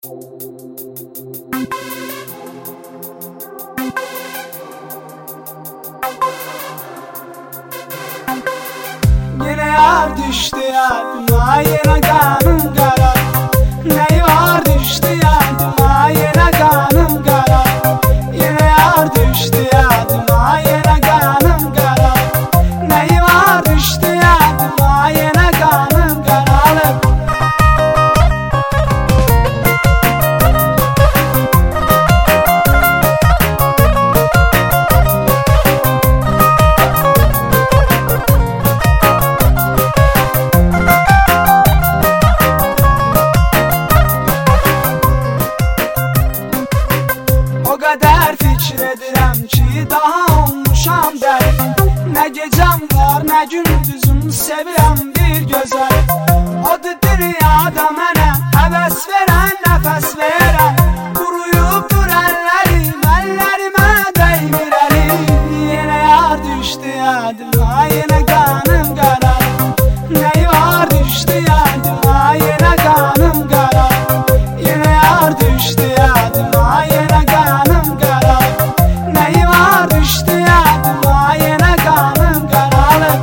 Yine yar düştü yardıma, yine kanım kara. Ne var düştü yardıma, yine kanım kara. Yine yar düştü yardıma, yine kanım kara. Ne var düştü yardıma, yine kanım kara. O kadar fikredirəm ki, daha olmuşam dəli. Nə gecəm var, nə gündüzüm, sevirəm bir gözəl. Odur dünyada mənə həvəs verən, nəfəs verən. Quruyubdur əllərim, əllərimə dəymir əlim. Yenə yar düşdü yadıma, yenə qanım qara. Nə var düşdü yadıma, yenə qanım qara. Yenə yar düşdü yadıma, yenə qanım qara. Nəyi var düşdü yadıma, yenə qanım qaralı.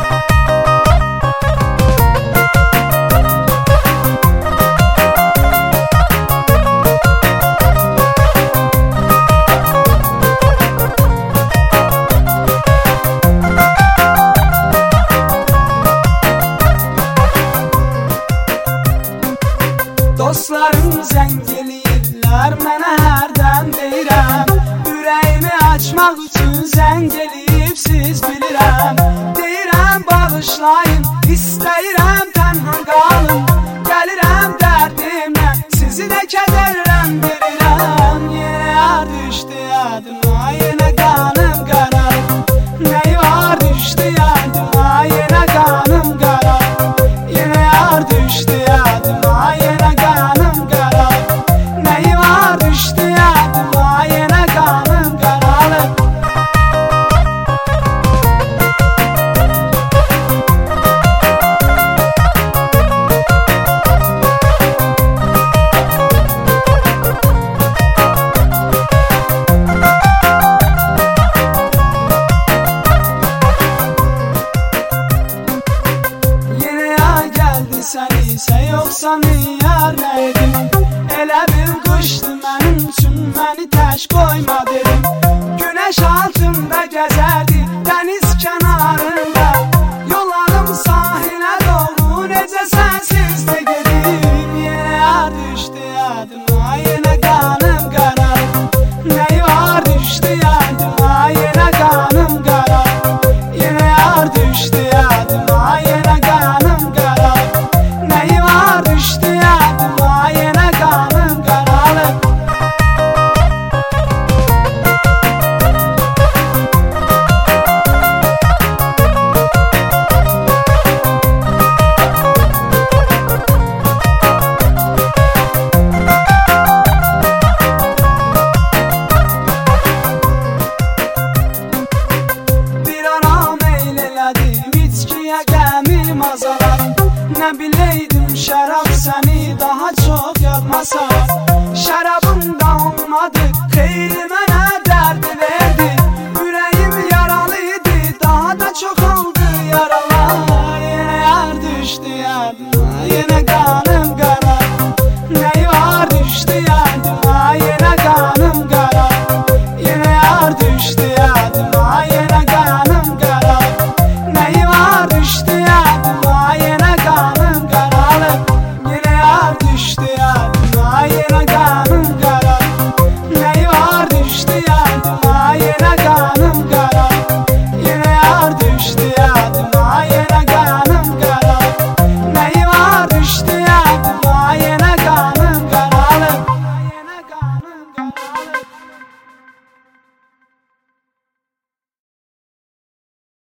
Dostlarım zəng eləyirlər, mənə hərdən deyirəm. Ürəyimi açmaq üçün zəng eləyib siz bilirəm. Deyirəm bağışlayın, istəyirəm tənha qalın. Gəlirəm dərdimlə, sizi də kədərləndirirəm. Yenə yar düşdü yadıma, yenə qanım qara. Nəyi var düşdü yadıma, yenə qanım qara. Yenə yar düşdü yadıma, yenə qanım qara. Nəyi var düşdü yadıma, yenə qanım qaralı. Yenə yar gəldi sən isə yoxsa yar nə edim? Elə bir qışdı mənim üçün, məni tək qoyma dedim. Günəş altında gəzərdi dəniz kənarında. Yollarım sahilə doğru, necə sənsiz də gedim. Yenə yar düşdü yadıma, yenə qanım qara. Nəyi var düşdü yadıma, yenə qanım qara. Yenə yar düşdü yadıma, yenə qanım qara. Nəyi var düşdü yadıma, yenə qanım qaralı. Bir anam eyl elədim, içkiyə qəmim azalar. Nə biləydim şərab səni daha çox yadmasa. Şərab